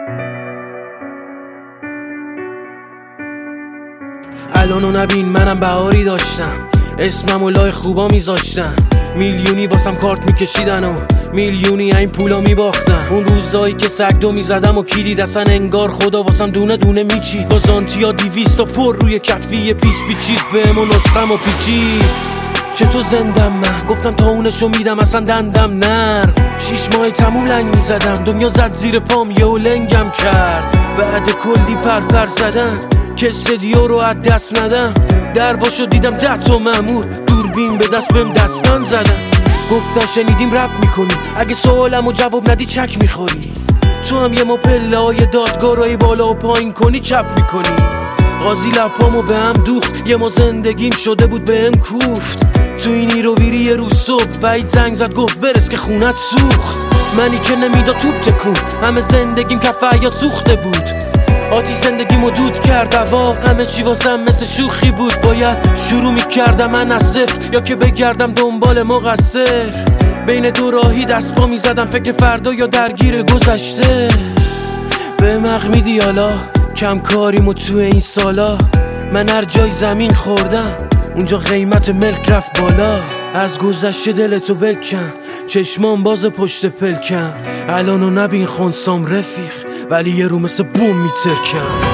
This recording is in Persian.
الانو نبین منم بهاری داشتم، اسمم و لای خوبا میذاشتم، میلیونی واسم کارت میکشیدن و میلیونی این پولا میباختم. اون روزایی که سگدو میزدم و کی دید اصلا انگار خدا واسم دونه دونه میچید. با زانتیا 200 پر روی کفی پیش پیچید بهم و نسخم و پیچید. چطور زندم من گفتم تا اونشو میدم اصلا دندم نر. 6 ماه تموم لنگ میزدم، دنیا زد زیر پام یهو لنگم کرد. بعد کلی پرپر زدن که استدیو رو از دست ندم. درباشو دیدم 10 تا مأمور دوربین به دست بهم دستبند زدن. گفتن شنیدیم رپ میکنی، اگه سوالمو جواب ندی چک میخوری. تو هم یه پله های دادگاهی بالا و پایین کنی چپ میکنی. قاضی لپامو به هم دوخت، یه ما زندگیم شده بود به هم کوفت. تو اینی رو بیری یه روز صبح وحید زنگ زد گفت برس که خونت سوخت. منی که نمیدا توپ تکون، همه زندگیم کف حیاط سوخته بود. آتی زندگیمو دود کرد هوا، همه چی واسم مثل شوخی بود. باید شروع میکردم من از صفر یا که بگردم دنبال مقصر. بین دو راهی دست پا میزدم، فکر فردا یا درگیر گذشته. به مغ میدی حالا کم کاریمو تو این سالا. من هر جای زمین خوردم اونجا قیمت ملک رفت بالا. از گذشته دلتو بکن، چشمان باز پشت پلکم. الانو نبین خونسام رفیق، ولی یه رو مثل بوم میترکم.